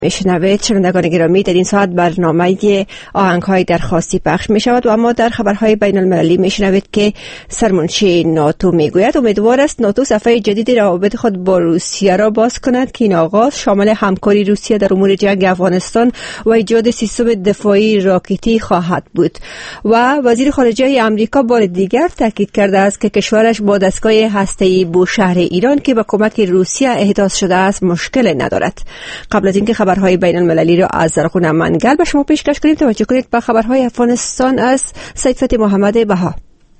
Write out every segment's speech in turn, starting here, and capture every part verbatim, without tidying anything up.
میشنوید. شنوندگان گرامی، در این ساعت برنامه آهنگ‌های درخواستی پخش می شود و اما در خبرهای بین المللی میشنوید که سرمنشی ناتو میگوید امیدوار است ناتو صفحه جدید روابط خود با روسیه را باز کند که این آغاز شامل همکاری روسیه در امور جنگ افغانستان و ایجاد سیستم دفاعی راکتی خواهد بود. و وزیر خارجه آمریکا بار دیگر تاکید کرده است که کشورش با دستگاه هسته‌ای بوشهر ایران که با کمک روسیه احداث شده است مشکل ندارد. قبل از اینکه خبرهای بین المللی را از زرخون منگل به شما پیشکش کنیم، توجه کنید به خبرهای افغانستان از سید فتح محمد بها.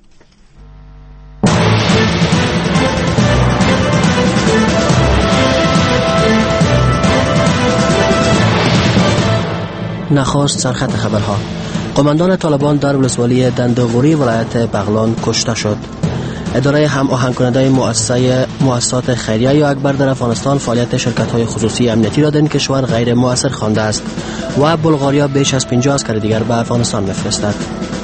نخست سرخط خبرها. قماندان طالبان در ولسوالی دندغوری ولایت بغلان کشته شد. اداره هم آهنگ کننده مؤسسه مؤسسات خیریه یا اکبر در افغانستان فعالیت شرکت‌های خصوصی امنیتی را در این کشور غیر مؤثر خوانده است و بلغاریا بیش از پنجاه عسکر دیگر به افغانستان می‌فرستد.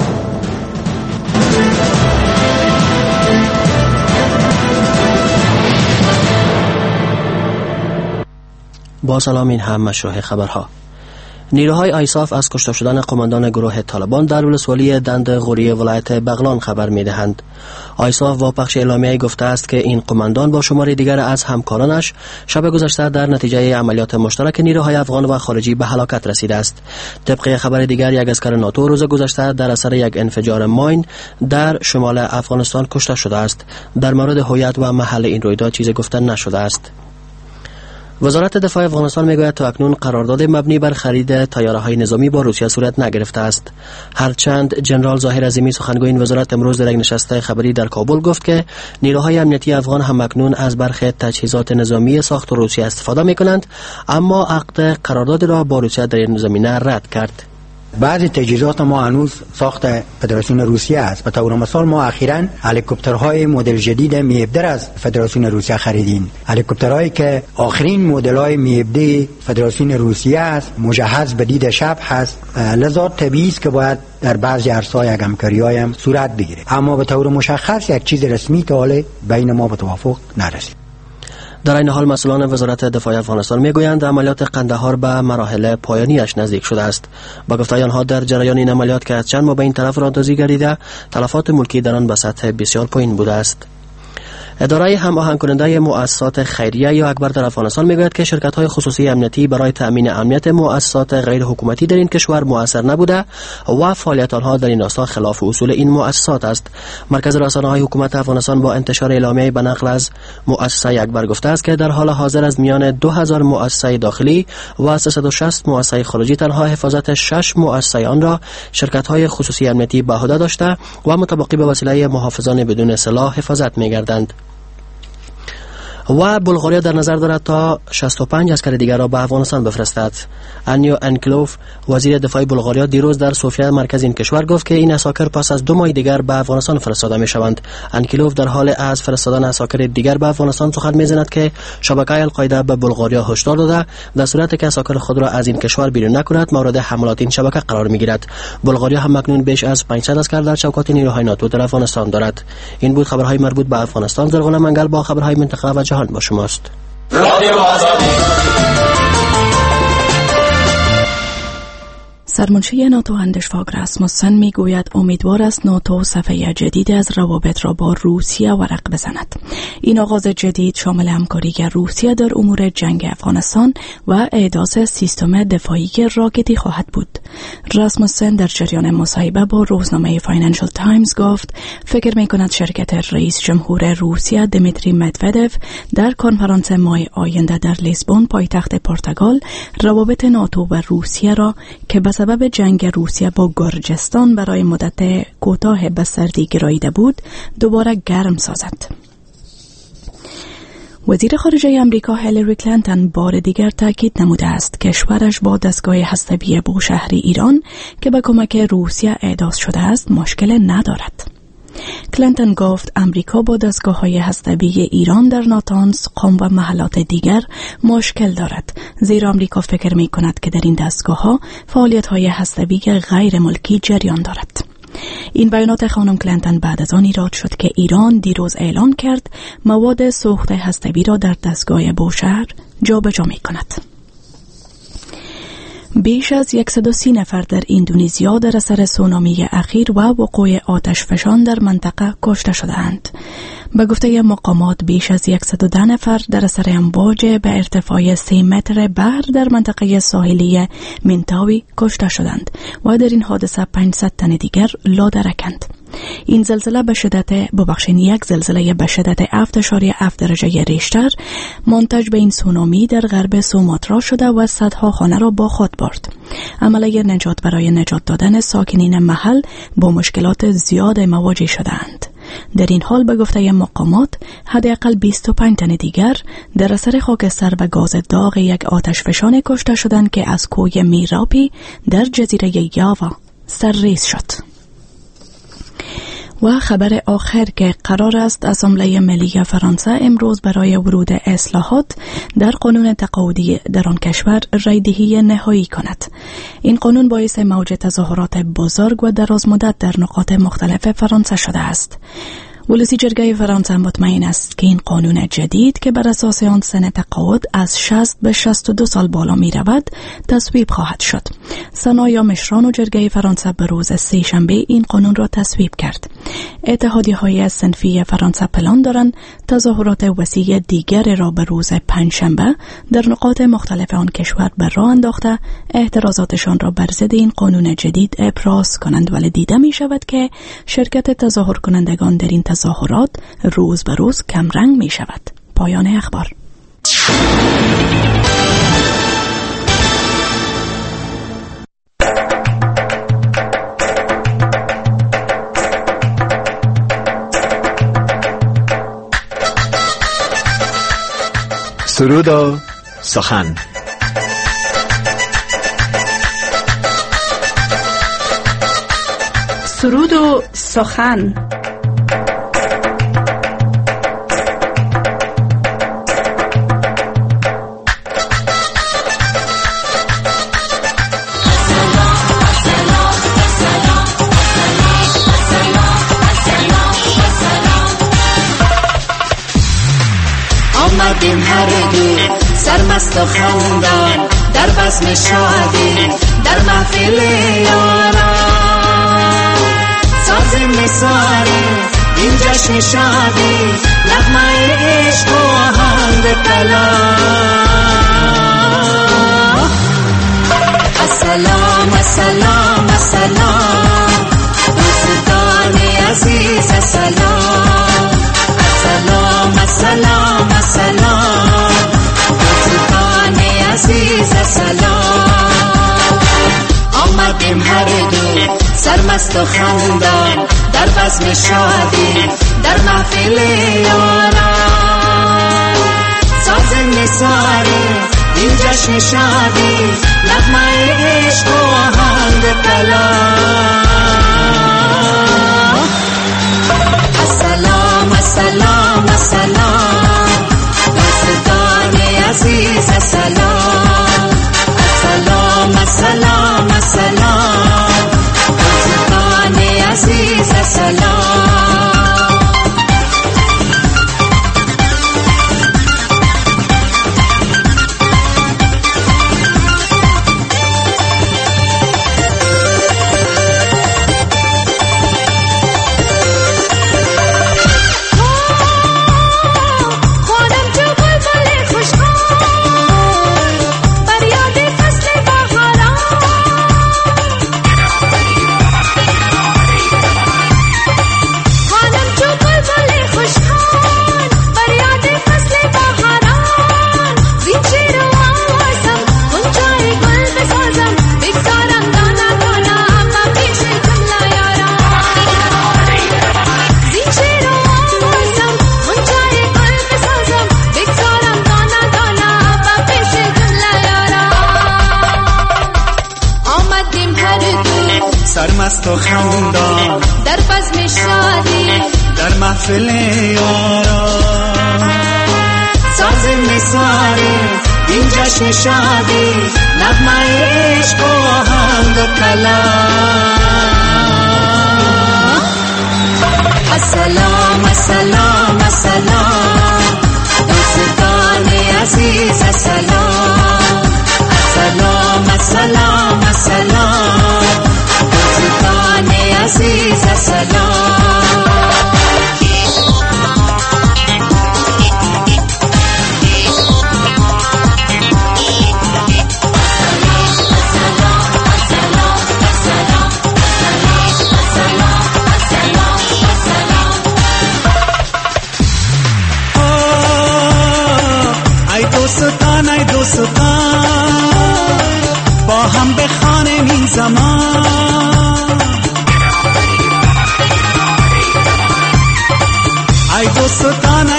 با سلام، این هم مشروع خبرها. نیروهای آیساف از کشته شدن قماندان گروه طالبان در ولسوالی دندغوری ولایت بغلان خبر می‌دهند. آیساف با پخش اعلامیه گفته است که این قماندان با شماری دیگر از همکارانش شب گذشته در نتیجه عملیات مشترک نیروهای افغان و خارجی به هلاکت رسیده است. طبق خبر دیگر، یک عسکر ناتو روز گذشته در اثر یک انفجار ماین در شمال افغانستان کشته شده است. در مورد هویت و محل این رویداد چیزی گفته نشده است. وزارت دفاع افغانستان میگوید تا اکنون قرارداد مبنی بر خرید طیاره‌های نظامی با روسیه صورت نگرفته است. هرچند جنرال ظاهر عظیمی سخنگوی این وزارت امروز در یک نشست خبری در کابل گفت که نیروهای امنیتی افغان هم اکنون از برخی تجهیزات نظامی ساخت روسیه استفاده می‌کنند، اما عقد قرارداد را با روسیه در این زمینه رد کرد. بعضی تجهیزات ما هنوز ساخت فدراسیون روسیه است. به طور مثال ما اخیراً هلیکوپترهای مدل جدید می هفده از فدراسیون روسیه خریدیم. هلیکوپترهایی که آخرین مدل‌های می هفده فدراسیون روسیه است، مجهز به دید شب هست، لذا طبیعی است که باید در بعضی عرصه‌های همکاری‌های هم صورت بگیره. اما به طور مشخص یک چیز رسمی تا حالا بین ما به توافق نرسید. در این حال مسئولان وزارت دفاع افغانستان میگویند عملیات قندهار به مراحل پایانیش نزدیک شده است. با گفته آنها در جریان این عملیات که از چند ماه به این طرف راندازی گردیده، تلفات ملکی در آن به سطح بسیار پایین بوده است. اداره هم آهنگ کننده مؤسسات خیریه یا اکبر در افغانستان میگوید که شرکت‌های خصوصی امنیتی برای تأمین امنیت مؤسسات غیر حکومتی در این کشور مؤثر نبوده و فعالیت آنها در این راستا خلاف اصول این مؤسسات است. مرکز رسانه‌های حکومت افغانستان با انتشار اعلامیه به نقل از مؤسسه اکبر گفته است که در حال حاضر از میان دو هزار مؤسسه داخلی و سیصد و شصت مؤسسه خارجی تنها حفاظت شش مؤسسه آن را شرکت‌های خصوصی امنیتی به عهده داشته و متبقی به وسیله محافظان بدون سلاح حفاظت می‌گردند. و بلغاریا در نظر دارد تا شصت و پنج عسکر دیگر را به افغانستان بفرستد. انیو انکلوف وزیر دفاع بلغاریا دیروز در سوفیا مرکز این کشور گفت که این عساکر پس از دو ماه دیگر به افغانستان فرستاده می شوند. انکلوف در حال از فرستادن عساکر دیگر به افغانستان سخن می‌زند که شبکه القاعده به بلغاریا هشدار داده در صورتی که عساکر خود را از این کشور بیرون نکند مورد حملات این شبکه قرار می‌گیرد. بلغاریا هم اکنون بیش از پانصد عسکر در چوکات نیروهای ناتو در افغانستان دارد. این بود خبرهای مربوط به افغانستان. زرغون منگل با خبرهای منطقه و جهان با شماست. رادیو آزادی. سرمنشی ناتو اندرس فاگ راسموسن میگوید امیدوار است ناتو صفحه جدید از روابط را با روسیه ورق بزند. این آغاز جدید شامل همکاری روسیه در امور جنگ افغانستان و احداث سیستم دفاعی راکتی خواهد بود. راسموسن در جریان مصاحبه با روزنامه فاینانشل تایمز گفت فکر می‌کند شرکت رئیس جمهور روسیه دیمیتری مدودف در کنفرانس ماه آینده در لیسبون پایتخت پرتغال روابط ناتو و روسیه را که به سبب جنگ روسیه با گرجستان برای مدت کوتاه به سردی گراییده بود دوباره گرم سازد. وزیر خارجه آمریکا هیلاری کلینتون بار دیگر تاکید نموده است کشورش با دستگاه هسته‌ای بوشهر ایران که به کمک روسیه احداث شده است مشکل ندارد. کلینتون گفت آمریکا با دستگاه‌های هسته‌ای ایران در ناتانز، قم و محلات دیگر مشکل دارد، زیرا آمریکا فکر می‌کند که در این دستگاه‌ها فعالیت‌های هسته‌ای غیر ملکی جریان دارد. این بیانات خانم کلینتون بعد از آن ایراد شد که ایران دیروز اعلام کرد مواد سوخت هسته‌ای را در دستگاه بوشهر جابجا می‌کند. بیش از صد و سی نفر در اندونزیا در اثر سونامی اخیر و وقوع آتش فشان در منطقه کشته شدند. به گفته مقامات بیش از صد و ده نفر در اثر امواج به ارتفاع سه متر بحر در منطقه ساحلی منتاوی کشته شدند و در این حادثه پانصد تن دیگر لادرکند. این زلزله به شدت ببخشین یک زلزله به شدت هفت اشاریه هفت درجه ریشتر منتج به این سونامی در غرب سوماترا شده و صدها خانه را با خود برد. عملیه نجات برای نجات دادن ساکنین محل با مشکلات زیاد مواجه شدند. در این حال به گفته مقامات حداقل بیست و پنج تن دیگر در اثر خاکستر و گاز داغ یک آتش فشان کشته شدند که از کوه میراپی در جزیره یاوا سرریز شد. و خبر آخر که قرار است اسامبله ملی فرانسه امروز برای ورود اصلاحات در قانون تقاعدی در آن کشور رایدهی نهایی کند. این قانون باعث موج تظاهرات بزرگ و دراز مدت در نقاط مختلف فرانسه شده است. ولسی جرگه فرانسه مطمئن است که این قانون جدید که بر اساس آن سن تقاعد از شصت به شصت و دو سال بالا می رود تصویب خواهد شد. سنایا مشران و جرگه فرانسه به روز سه شنبه این قانون را تصویب کرد. اتحادیه های صنفی فرانسه پلان دارند تظاهرات وسیع دیگر را به روز پنجشنبه در نقاط مختلف آن کشور به راه انداخته اعتراضاتشان را بر ضد این قانون جدید ابراز کنند، ولی دیده می شود که شرکت تظاهر کنندگان در این تظاهرات روز به روز کم رنگ می شود. پایان اخبار. سرود و سخن. سرود و سخن. آمدیم هر دو سرمست و خندان در بزم شادی در محفل یاران، سازیم نثاره این جشن شادی، نغمه عشق و آهنگ طلا. السلام السلام السلام دوستان عزیز، السلام السلام السلام السلام دوستان عزیز، السلام. آمدیم هر دو سرمست و خندان در بزم شادی در محفل یاران، ساز نثاره این جشن شادی، نغمه عشق و آهنگ طلا. السلام السلام السلام دوستان عزیز، السلام السلام السلام السلام دوستان عزیز، السلام. سرمست و خندان در بزم شادی در محفل یاران، ساز نثاره این جشن شادی، نغمه عشق و آهنگ طلا. السلام السلام السلام دوستان عزیز، السلام السلام السلام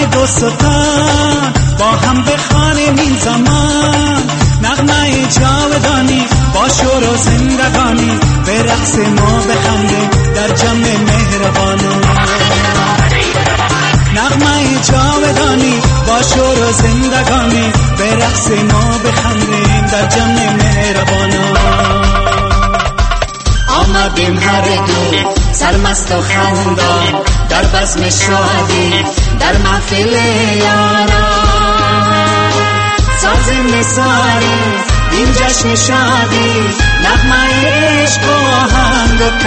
دو ستان با هم بخوانیم این زمان، نغمه جاودانی با شور و زندگانی، به رقص ما بخندیم در جمع مهربانان. نغمه جاودانی با شور و زندگانی، به رقص ما بخندیم در جمع مهربانان. آمدیم هر دو سرمست و خندان، در بزم شادی در محفل یاران. سازیم نثاریم این جشن شادی، نغمه عشق و آهنگ و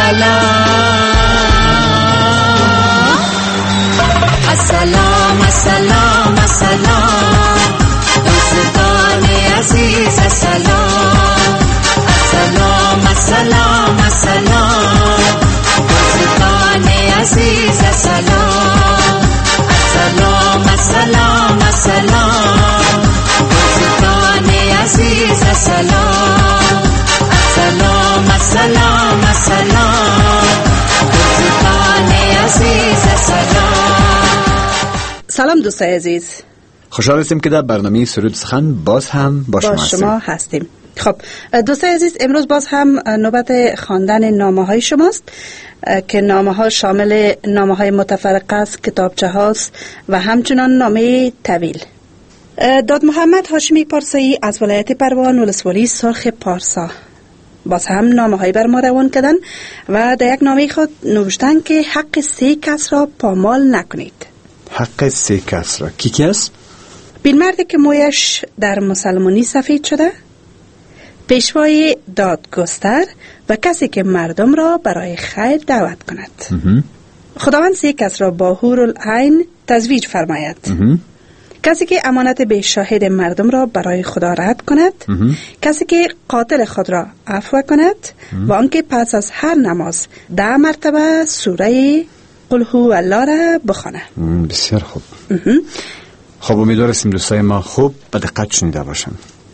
کلام. السلام السلام السلام دوستان عزیز، السلام السلام السلام السلام دوستان عزیز، السلام السلام السلام السلام دوستان عزیز، السلام السلام السلام السلام دوستان عزیز، السلام. سلام دوستان عزیز، خوشحال هستیم که در برنامه سرود سخن باز هم با, با شما, شما هستیم. خب دوستان عزیز، امروز باز هم نوبت خواندن نامه های شماست که نامه ها شامل نامه های متفرقه است، کتابچه هاست و همچنان نامه طویل. داد محمد هاشمی پارسایی از ولایت پروان ولسوالی سرخ پارسا باز هم نامه های بر ما روان کردن و در یک نامه خود نوشتن که حق سه کس را پامال نکنید. حق سه کس را کی کی است؟ بیلمردی که مویش در مسلمانی سفید شده، پیشوای دادگستر و کسی که مردم را برای خیر دعوت کند. خداوند سه کس را با حورالعین تزویج فرماید. کسی که امانت به شاهد مردم را برای خدا رد کند، کسی که قاتل خود را عفو کند و آنکه پس از هر نماز ده مرتبه سوره قل هو الله را بخواند. بسیار خوب. خب امیدواریم دوستای ما خوب به دقت شنیده باشن.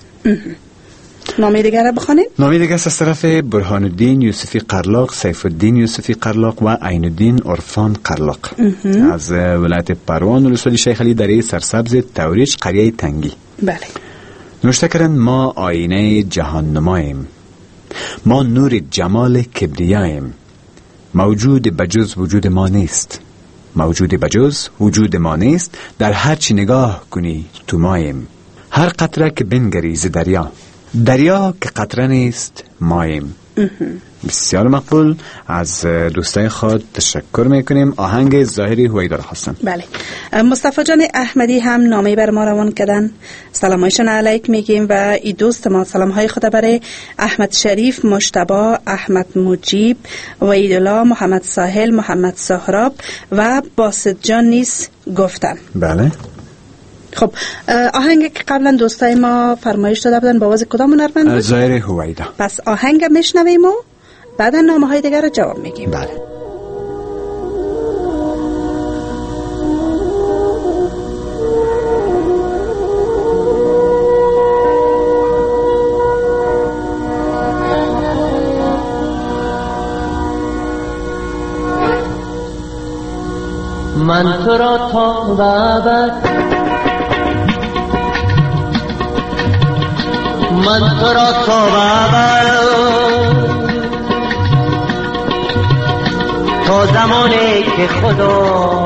نامه دیگر را بخوانید. نامه دیگر از طرف برهان الدین یوسفی قرلاق، سیف الدین یوسفی قرلاق و عین الدین عرفان قرلاق از ولایت پروان ولسوالی شیخ علی دره سرسبز توریج قریه تنگی. بله. نوشته کردن ما آینه جهان نماییم، ما نور جمال کبریاییم، موجود بجز وجود ما نیست، موجود بجز وجود ما نیست، در هر چی نگاه کنی تو ماییم، هر قطره که بنگری ز دریا، دریا که قطره نیست ماییم. بسیار مقبول. از دوستای خود تشکر میکنیم. آهنگ ظاهری هویدار خواستن. بله. مصطفی جان احمدی هم نامه بر ما روان کردن، سلامایشان علیک میگیم و ای دوست ما سلامهای خدا برای احمد شریف، مجتبی، احمد مجیب، وحیدالله، محمد ساحل، محمد سهراب و باسط جان نیز گفتن. بله. خب آهنگ که قبلا دوستای ما فرمایش داده بودن با واسه کدام هنرمند بود؟ ظاهر هویدا. پس آهنگ میشنویم و بعدا نامه های دیگر رو جواب میگیم. بله. من تو را تا ابد، من تو را تا ابد، تا زمانی که خدا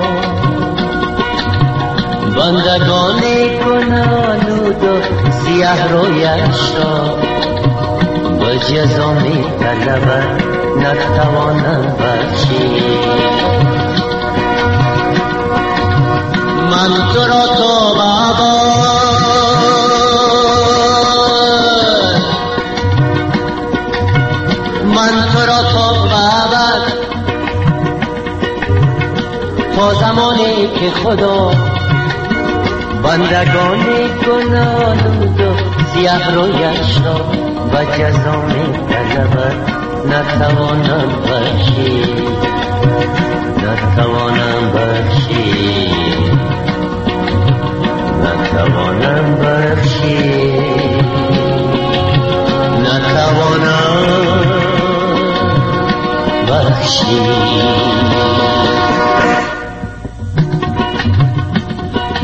بندگان گناه‌آلود و سیه رویش را به جزا می طلبد، نتوانم بخشید. من تو را تا ابد، من تو را تا ابد، تا زمانی که خدا بندگان گناه‌آلود و سیه رویش را به جزا می طلبد، نتوانم بخشید، نتوانم بخشید، نتوانم بخشید، نتوانم بخشید.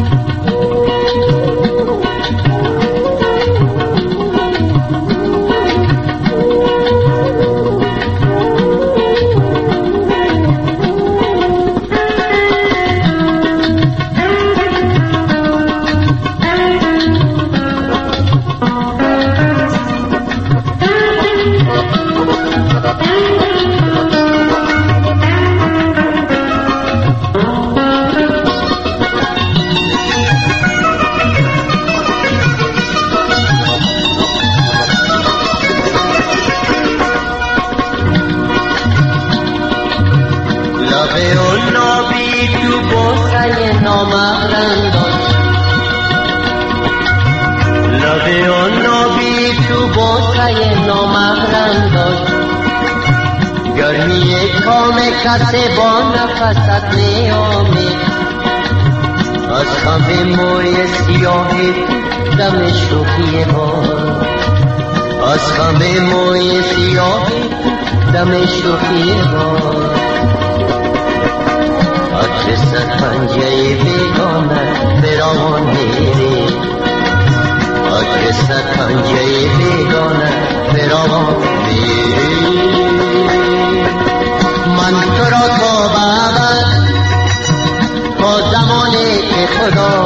نامغرم داشت لبه و نابی تو بوسه نامغرم داشت گرمی کام کسی با نفست نیامید از خم موی سیاهی دم شوخی بار از خم موی سیاهی دم شوخی بار عطر صد پنجه بیگانه برامان میری عطر صد پنجه بیگانه برامان میری من تو را تا بعد تا زمانی که خدا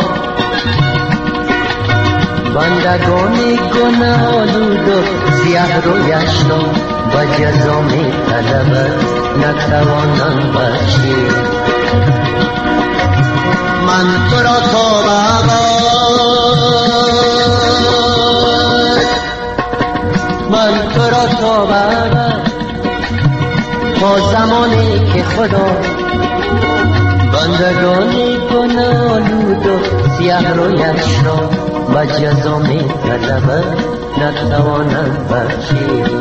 بندگان گناه آلود و سیاه رویش را و جزا می طلبد نتوانم بخشید من تو را تا بعد من تو را تا بعد تا زمانی که خدا بندگان گناه آلود و سیاه رویش را و جزا می طلبد نتوانم بخشید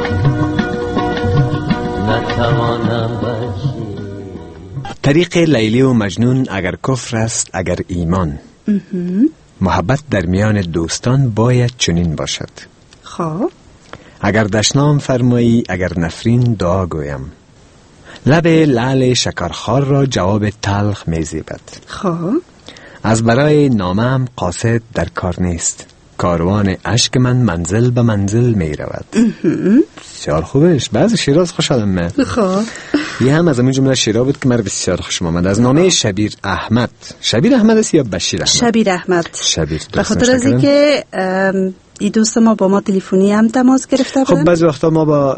نتوانم بخشید. طریق لیلی و مجنون اگر کفر است اگر ایمان محبت در میان دوستان باید چنین باشد. خب اگر دشنام فرمایی اگر نفرین دعا گویم لب لعل شکرخوار را جواب تلخ میزیبد. خب از برای نامم قاصد در کار نیست کاروان عشق من منزل به منزل می رود. بسیار خوبش. بعضی شیراز خوش آدم من. خب یه هم از همین جمله شیرا بود که من بسیار خوشم آمد. از نامه شبیر احمد. شبیر احمد است یا بشیر احمد؟ شبیر احمد. شبیر. به خاطر از اینکه این دوست ما با ما تلفنی هم تماس گرفته بودن. خب بعضی وقتا ما با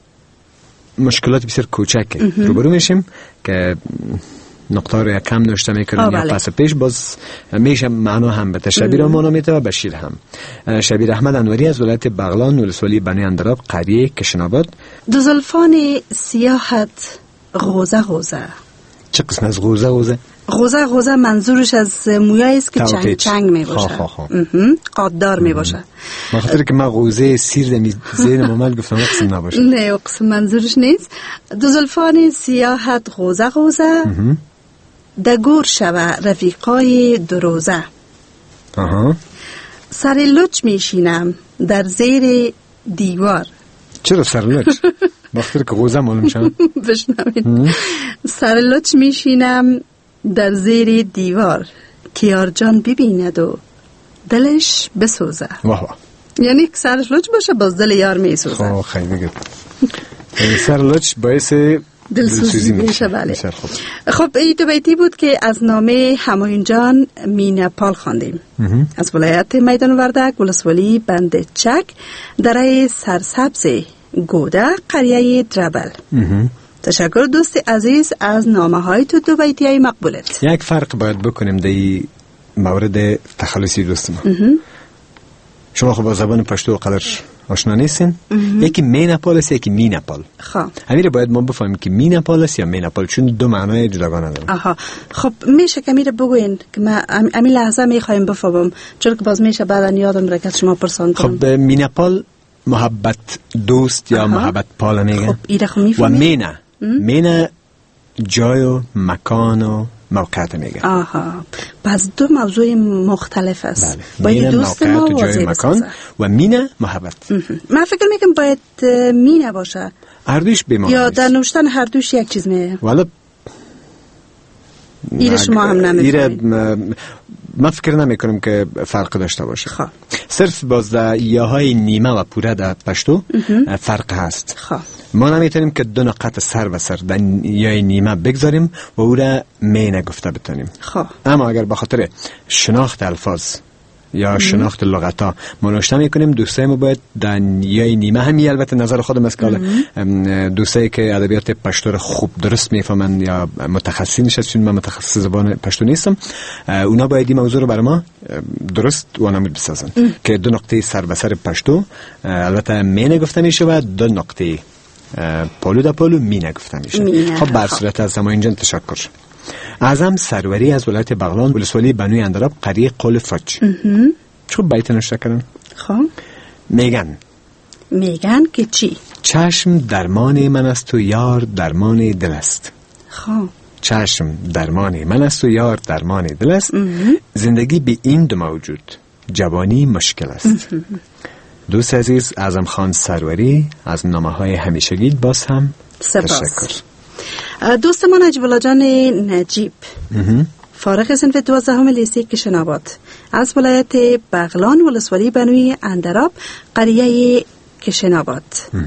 مشکلات بسیار کوچک روبرو میشیم که نقطه رو کم نوشته میکنیم یا پس پیش باز میشه معنا هم به شبیر مانا میته و بشیر هم. شبیر احمد انوری از ولایت بغلان ولسوالی بنی اندراب قریه کشناباد. دو زلفان سیاحت غوزه غوزه. چه قسم از غوزه غوزه؟ غوزه غوزه منظورش از مویایی است که چنگ چنگ می باشه، قاددار می باشه. بخاطر که من غوزه سیر دمی زین ممل گفتم قسم نباشه. نه قسم منظورش نیست. دو زلفان سیاحت غوزه غوزه دگور شوه رفیقای دروزه. آها. سر لچ میشینم در زیر دیوار. چرا سر لچ؟ بخاطر که غوزه معلوم شد. بشنوید. سر لچ میشینم در زیر دیوار کیار جان ببیند و دلش بسوزه. واه واه. یعنی که سرش لچ باشه باز دل یار میسوزه. خب خیلی بگید. سر لچ باعث دلسوزی میشه. بله. خب این دو بیتی بود که از نامه همایون جان مینپال خواندیم از ولایت میدان وردک ولسوالی بند چک دره سرسبز گوده قریه دربل. تشکر دوست عزیز از نامه های تو دو بیتی های مقبولت. یک فرق باید بکنیم در مورد تخلصی دوست ما. شما خب با زبان پشتو قدر آشنا نیستین. یکی مینپال است یکی مینپال. خب امیر باید ما بفهمیم که مینپال است یا مینپال چون دو معنای جداگانه دارن. آها. خب میشه که امیر بگوین که من همین لحظه میخوایم بفهمم چون که باز میشه بعدا یادم را که شما پرسان کنم. خب مینپال محبت دوست یا محبت پال میگه. خب ایره خب میفهمید. و مینا مینا جای و مکان و موقعیت میگه. آها. پس دو موضوع مختلف است. بله. باید دوست ما و جای مکان و مینا محبت. من فکر میکنم باید مینا باشه. هر دوش بیمار یا در نوشتن هر دوش یک چیز میگه. والا ایره شما هم نمیفهمید. من فکر نمی کنم که فرق داشته باشه. خب صرف باز در یاهای نیمه و پوره در پشتو فرق هست. خب ما نمیتونیم که دو نقط سر و سر در یای نیمه بگذاریم و او را می نگفته بتونیم. خب اما اگر بخاطر شناخت الفاظ یا شناخت لغت ها ما نوشته میکنیم دوستای ما باید در یای نیمه همی البته نظر خودم است که دوستایی که ادبیات پشتو خوب درست میفهمن یا متخصصی نشد چون من متخصص زبان پشتو نیستم اونا باید این موضوع رو برای ما درست و نامید بسازن که دو نقطه سر به سر پشتو البته می نگفته میشه و دو نقطه پولو دا پولو می نگفته میشه. خب بر صورت از همه اینجا تشکر. اعظم سروری از ولایت بغلان ولسوالی بنوی اندراب قریه قول فاج. چون بیت نوشته کردن؟ خب میگن میگن که چی؟ چشم درمان من است و یار درمان دل است. خب چشم درمان من است و یار درمان دل است. زندگی به این دو موجود، جوانی مشکل است. دوست عزیز اعظم خان سروری از نامه های همیشگی باز هم سپاس. تشکر. دوست ما نجیب الله جان نجیب فارغ صنف دوازدهم لیسه کشن‌آباد از ولایت بغلان ولسوالی بنوی اندراب قریه کشن‌آباد.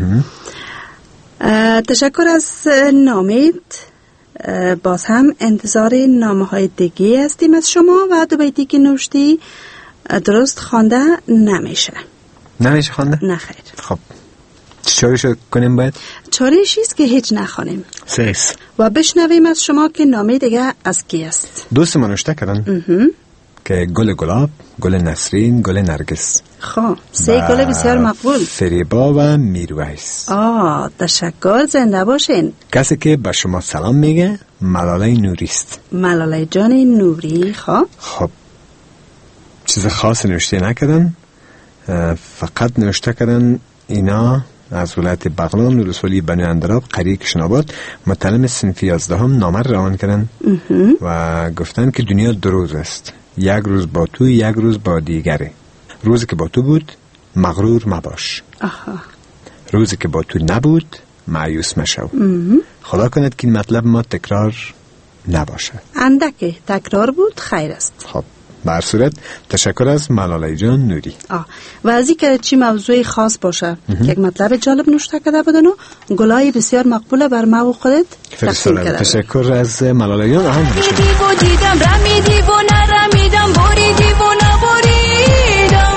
تشکر از نامید. باز هم انتظار نامه های دیگه هستیم از شما و دو بیتی که نوشتی درست خوانده نمیشه. نمیشه خوانده؟ نه خیر. خب چطورشو کنیم باید؟ چاره‌ایش است که هیچ نخوانیم سیس و بشنویم از شما که نامه دیگه از کی است. دوست ما نوشته کردن که گل گلاب، گل نسرین، گل نرگس. خب سه گل بسیار مقبول. فریبا و میرویس. آه تشکر، زنده باشین. کسی که به شما سلام میگه ملاله نوری است. ملاله جان نوری. خب خب چیز خاص نوشته نکردن، فقط نوشته کردن اینا از ولایت بغلان ولسوالی بنوی اندراب قریه کشن‌آباد متعلم صنف یازدهم نامه روان کردن و گفتن که دنیا دو روز است، یک روز با تو، یک روز با دیگره. روزی که با تو بود مغرور مباش. آها. روزی که با تو نبود مایوس مشو. خدا کند که این مطلب ما تکرار نباشه. اندک تکرار بود خیر است. خب به هر صورت تشکر از ملاله جان نوری. آه. و از این که چی موضوع خاص باشه که یک مطلب جالب نوشته کرده بودن و گلای بسیار مقبوله بر ما و خودت تقسیم کرده. تشکر از ملاله جان. آهنگ میشه. دیو دیدم رمیدی و نرمیدم، بریدی و نبریدم.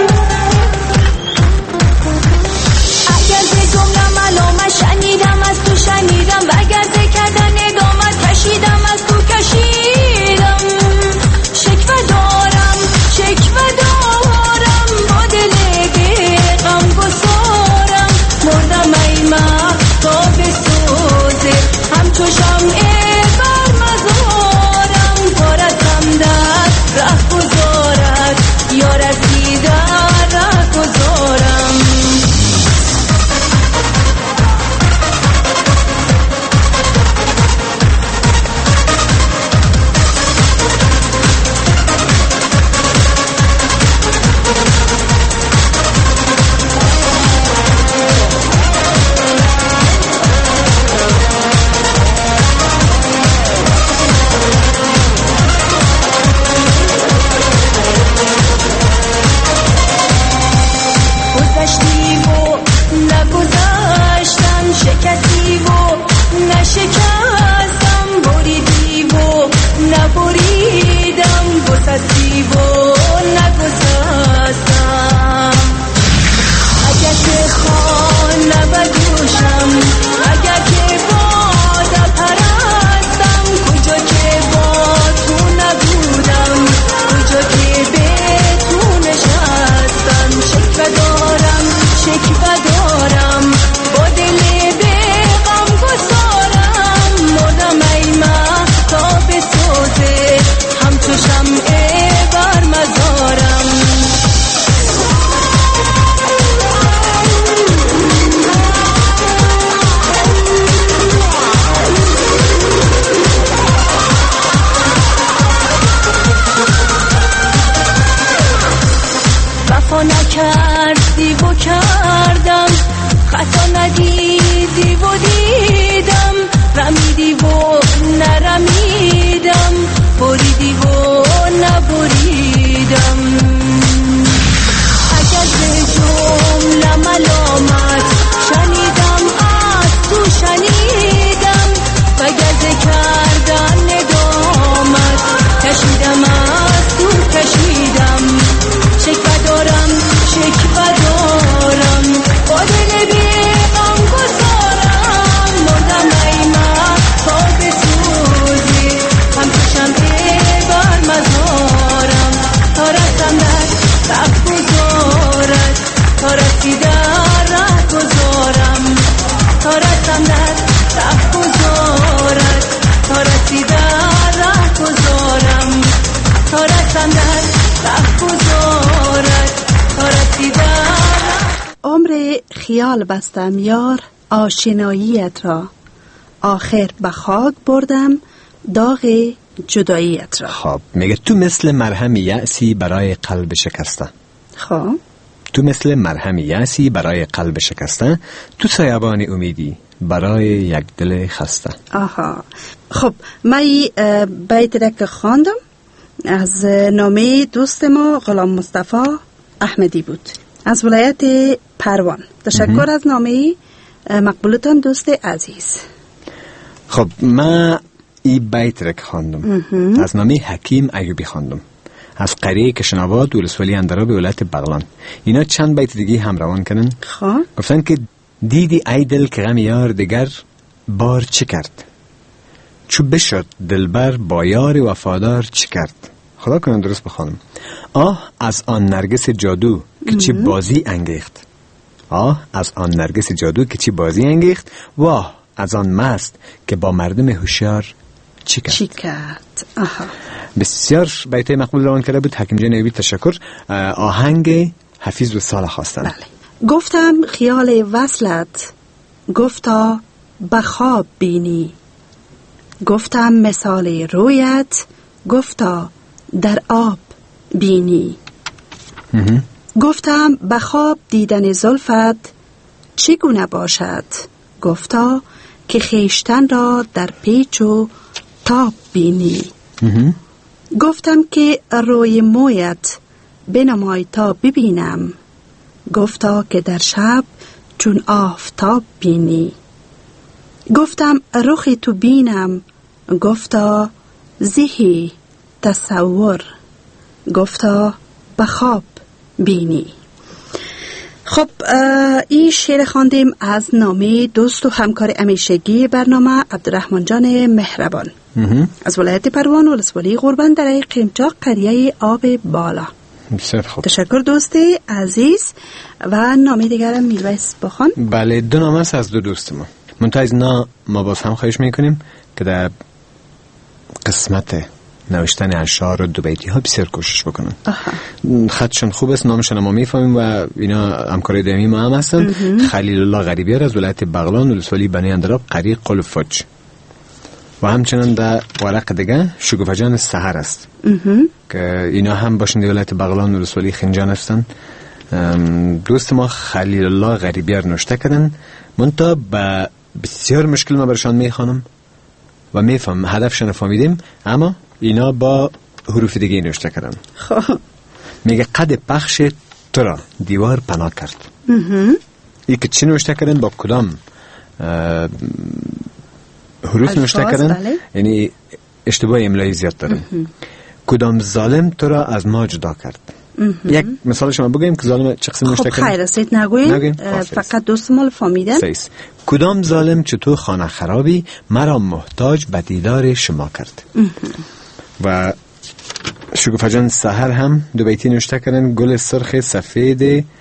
اگر زگم نمالام شنیدم از تو شنیدم و اگر زکردن ندامت کشیدم از تو کشیدم. شکوه دارم شکوه دارم با دل غم گسارم، مردم ای مهتا بسوزه همچو شمعه بر مزارم، پارتم در ره گذارم. خیال بستم یار آشناییت را، آخر به خاک بردم داغ جداییت را. خب میگه تو مثل مرهم یأسی برای قلب شکسته. خب تو مثل مرهم یأسی برای قلب شکسته، تو سایبان امیدی برای یک دل خسته. آها. خب من بیت را که خواندم از نامه دوست ما غلام مصطفی احمدی بود از ولایت پروان. تشکر از نامه مقبولتان دوست عزیز. خب من این بیت را که خواندم از نامه حکیم ایوبی خواندم از قریه کشنواد ولسوالی اندراب ولایت بغلان. اینا چند بیت دیگه هم روان کنن. خب گفتن که دیدی ای دل که غم یار دیگر بار چه کرد، چو بشد دلبر با یار وفادار چه کرد. خدا کنن درست بخوانم. آه از آن نرگس جادو که چی بازی انگیخت، آه از آن نرگس جادو که چی بازی انگیخت، واه از آن مست که با مردم هوشیار چی کرد. چی کرد. آها. بسیار بیت مقبول روان کرده بود حکیم جان ایوبی. تشکر. آهنگ حفیظ و سال خواستن. بله. گفتم خیال وصلت، گفتا بخواب بینی، گفتم مثال رویت، گفتا در آب بینی. گفتم بخواب دیدن زلفت چگونه باشد، گفتا که خیشتن را در پیچ و تاب بینی. گفتم که روی مویت بنمای تا ببینم، گفتا که در شب چون آفتاب بینی. گفتم رخ تو بینم، گفتا زهی تصور، گفتا بخواب بینی. خب این شعر خواندیم از نامه دوست و همکار همیشگی برنامه عبدالرحمن جان مهربان از ولایت پروان ولسوالی غربن در قیمچاق قریه آب بالا. بسیار خوب. تشکر دوست عزیز. و نامه دیگرم میلویس بخوان. بله دو نامه است از دو دوست ما. منتها از اینا ما باز هم خواهش میکنیم که در قسمت نوشتن اشعار و دو بیتی ها بسیار کوشش بکنن. خطشون خوب است، نامشون ما میفهمیم و اینا همکارای دائمی ما هم هستن. خلیل الله غریبیار از ولایت بغلان ولسوالی بنی اندراب قریه قل فج. و همچنان در ورق دیگه شگوفه جان سحر است که اینا هم باشنده ولایت بغلان ولسوالی خنجان هستن. دوست ما خلیل الله غریبیار نوشته کردن، منتها با بسیار مشکل ما برشان میخوانم و میفهم هدفشان فهمیدیم، اما اینا با حروف دیگه نوشته کردن. خب میگه قد پخش تو را دیوار پناه کرد. این که چی نوشته کردن، با کدام حروف نوشته کردن، بله. یعنی اشتباه املایی زیاد دارن. کدام ظالم تو را از ما جدا کرد. یک مثال شما بگویم که ظالم چه قسم نوشته کردن. خب خیر است نگوییم، فقط دوست مال فهمیدن. سیس. کدام ظالم چطور خانه خرابی مرا محتاج به دیدار شما کرد. و شگوفه جان سحر هم دو بیتی نوشته کردن، گل سرخ سفید